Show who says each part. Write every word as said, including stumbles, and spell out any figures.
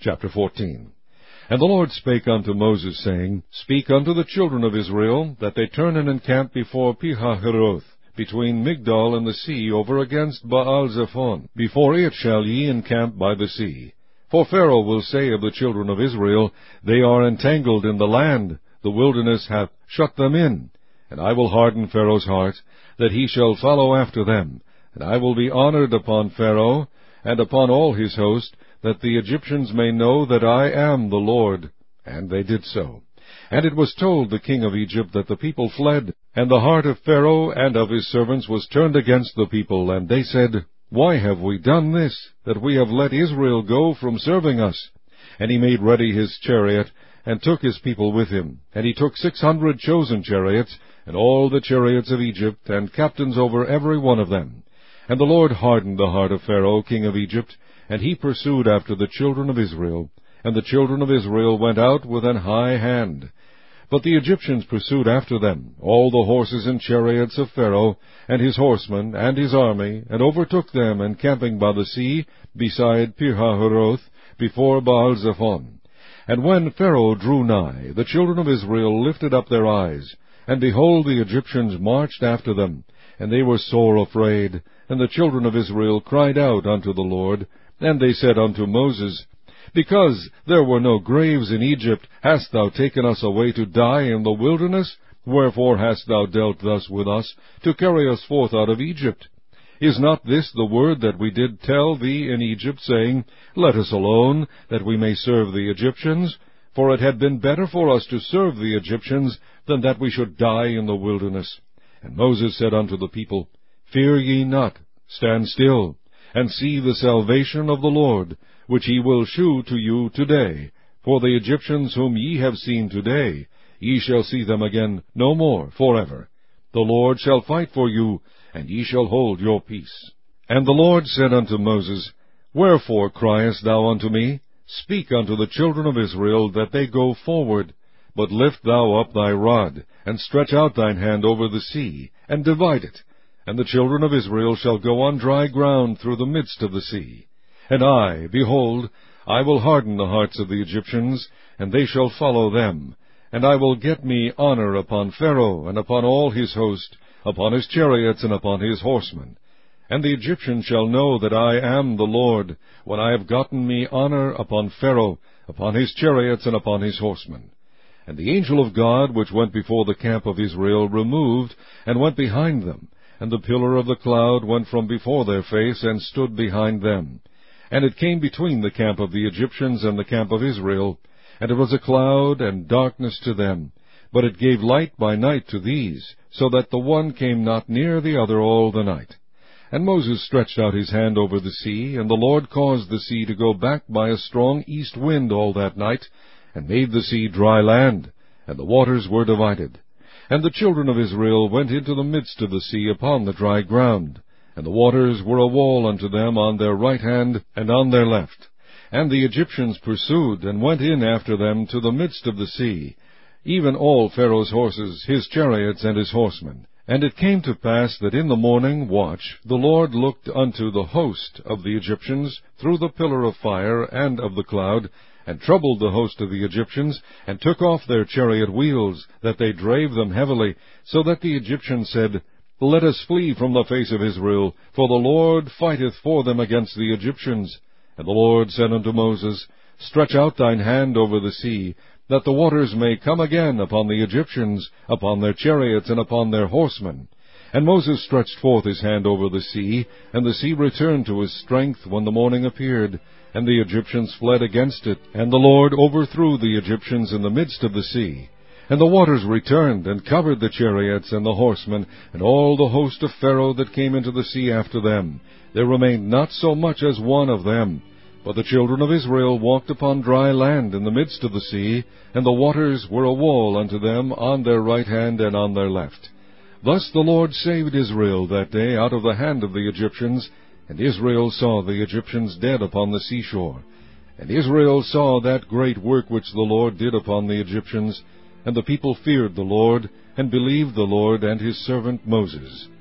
Speaker 1: Chapter fourteen. And the Lord spake unto Moses, saying, Speak unto the children of Israel, that they turn and encamp before Pihahiroth, between Migdol and the sea, over against Baal-zephon. Before it shall ye encamp by the sea. For Pharaoh will say of the children of Israel, They are entangled in the land, the wilderness hath shut them in. And I will harden Pharaoh's heart, that he shall follow after them. And I will be honored upon Pharaoh, and upon all his host, that the Egyptians may know that I am the Lord. And they did so. And it was told the king of Egypt that the people fled, and the heart of Pharaoh and of his servants was turned against the people. And they said, Why have we done this, that we have let Israel go from serving us? And he made ready his chariot, and took his people with him. And he took six hundred chosen chariots, and all the chariots of Egypt, and captains over every one of them. And the Lord hardened the heart of Pharaoh king of Egypt, and he pursued after the children of Israel. And the children of Israel went out with an high hand. But the Egyptians pursued after them, all the horses and chariots of Pharaoh, and his horsemen, and his army, and overtook them, encamping by the sea, beside Pihahiroth, before Baal-zephon. And when Pharaoh drew nigh, the children of Israel lifted up their eyes, and behold, the Egyptians marched after them, and they were sore afraid. And the children of Israel cried out unto the Lord, and they said unto Moses, Because there were no graves in Egypt, hast thou taken us away to die in the wilderness? Wherefore hast thou dealt thus with us, to carry us forth out of Egypt? Is not this the word that we did tell thee in Egypt, saying, Let us alone, that we may serve the Egyptians? For it had been better for us to serve the Egyptians, than that we should die in the wilderness. And Moses said unto the people, Fear ye not, stand still, and see the salvation of the Lord, which he will shew to you today. For the Egyptians whom ye have seen today, ye shall see them again no more forever. The Lord shall fight for you, and ye shall hold your peace. And the Lord said unto Moses, Wherefore criest thou unto me? Speak unto the children of Israel, that they go forward. But lift thou up thy rod, and stretch out thine hand over the sea, and divide it. And the children of Israel shall go on dry ground through the midst of the sea. And I, behold, I will harden the hearts of the Egyptians, and they shall follow them. And I will get me honor upon Pharaoh, and upon all his host, upon his chariots, and upon his horsemen. And the Egyptians shall know that I am the Lord, when I have gotten me honor upon Pharaoh, upon his chariots, and upon his horsemen. And the angel of God, which went before the camp of Israel, removed, and went behind them. And the pillar of the cloud went from before their face, and stood behind them. And it came between the camp of the Egyptians and the camp of Israel. And it was a cloud and darkness to them. But it gave light by night to these, so that the one came not near the other all the night. And Moses stretched out his hand over the sea, and the Lord caused the sea to go back by a strong east wind all that night, and made the sea dry land, and the waters were divided. And the children of Israel went into the midst of the sea upon the dry ground, and the waters were a wall unto them on their right hand and on their left. And the Egyptians pursued, and went in after them to the midst of the sea, even all Pharaoh's horses, his chariots, and his horsemen. And it came to pass that in the morning watch the Lord looked unto the host of the Egyptians through the pillar of fire and of the cloud, and troubled the host of the Egyptians, and took off their chariot wheels, that they drave them heavily, so that the Egyptians said, Let us flee from the face of Israel, for the Lord fighteth for them against the Egyptians. And the Lord said unto Moses, Stretch out thine hand over the sea, that the waters may come again upon the Egyptians, upon their chariots, and upon their horsemen. And Moses stretched forth his hand over the sea, and the sea returned to his strength when the morning appeared, and the Egyptians fled against it, and the Lord overthrew the Egyptians in the midst of the sea. And the waters returned, and covered the chariots and the horsemen, and all the host of Pharaoh that came into the sea after them. There remained not so much as one of them. But the children of Israel walked upon dry land in the midst of the sea, and the waters were a wall unto them on their right hand and on their left. Thus the Lord saved Israel that day out of the hand of the Egyptians, and Israel saw the Egyptians dead upon the seashore. And Israel saw that great work which the Lord did upon the Egyptians, and the people feared the Lord, and believed the Lord and his servant Moses.